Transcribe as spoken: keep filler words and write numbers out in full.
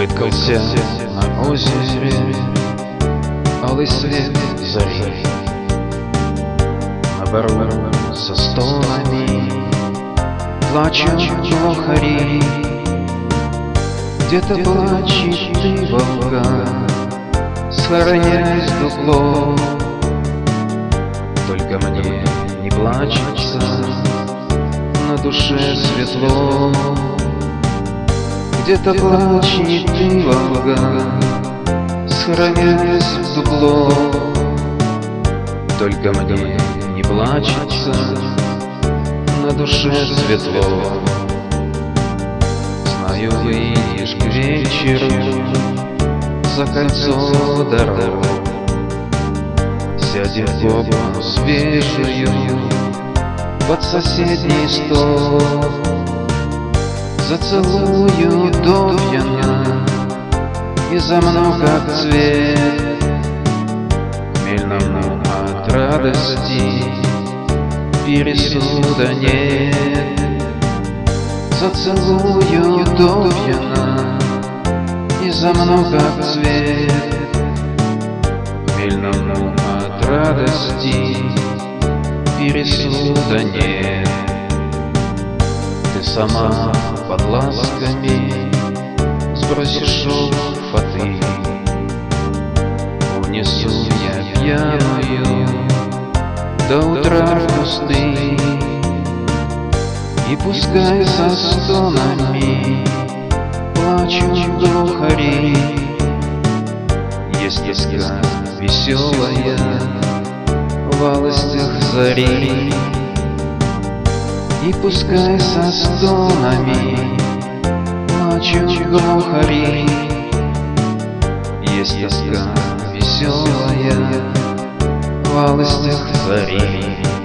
Выткался на озере алый свет зари. На бару со стонами плачут глухари. Где-то плачет ты, Волга, схоронясь в дупло. Только мне не плачется, на душе светло. Где-то плачет ты, Волга, схоронясь в дупло. Только мне не плачется, на душе светло. Знаю, выйдешь к вечеру за кольцо дорог, сядем в копну свежую под соседний стол. Зацелую допьяна и замну как цвет, хмельному от радости пересуда нет. Зацелую допьяна и замну как цвет, хмельному от радости пересуда нет. Ты сама под ласками сбросишь шелфоты, унесу я пьяную до утра в кусты. И пускай со стонами плачут глухари, есть тоска веселая в алостях зари. И пускай со стонами плачут глухари, есть тоска веселая в алостях зари.